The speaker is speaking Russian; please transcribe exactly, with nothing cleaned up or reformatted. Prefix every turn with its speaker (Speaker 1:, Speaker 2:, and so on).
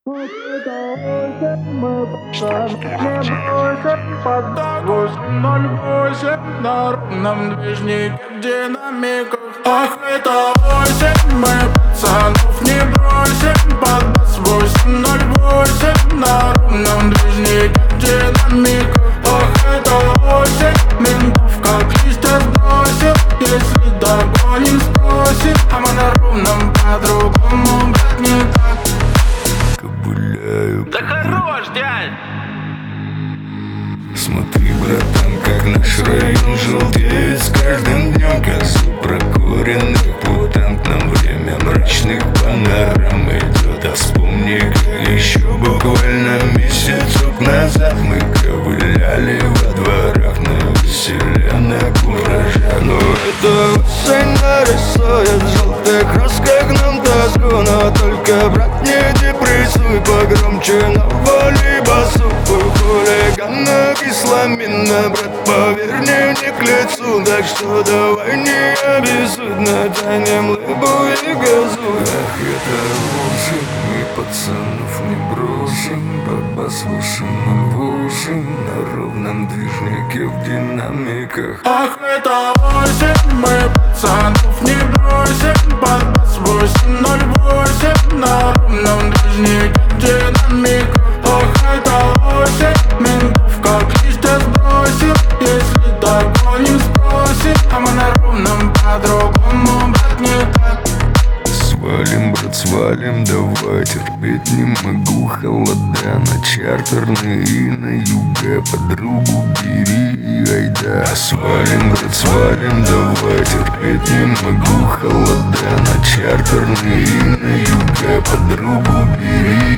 Speaker 1: Мы пацаны не бросим под восемь ноль восемь на ровном движнике динамиков. Ах, это осень, мы пацанов не бросим под восемь ноль восемь на ровном движнике динамиков. Ах, это осень, ментов как листья сбросим. Если догоним, спросим, а мы на ровном по-другому, брат, не так.
Speaker 2: Ковыляю.
Speaker 3: Да хорош, дядь!
Speaker 2: Смотри, братан, как наш район желтеет с каждым днем. Козы прокуренных путант, нам время мрачных панорам идет. А вспомни, как еще буквально месяцок назад мы ковыляли во дворах на веселе, на куражах. Но это осень нарисует в желтых красках нам тоску. Но только, брат, не депрессуй, погромче навали басу. Хулигана кисломина, брат, поверь, мне не к лицу. Так что давай не обессудно тянем лыбу и газуй. Ах, это осень, мы пацанов не бросим. Бабас восемь ноль восемь на ровном движнике в динамиках.
Speaker 1: Ах, это осень, мы пацанов не бросим под бас восемь ноль восемь на ровном движнике динамиках. Ах, это осень, ментов как листья сбросим. Если догоним, спросим, а мы на ровном по-другому, брат, не так.
Speaker 2: Свалим, брат, свалим, давай, терпеть не могу холода. На чартерные и на юга подругу бери, айда. Свалим, брат, свалим, давай, терпеть не могу холода. На чартерные и на юга подругу бери.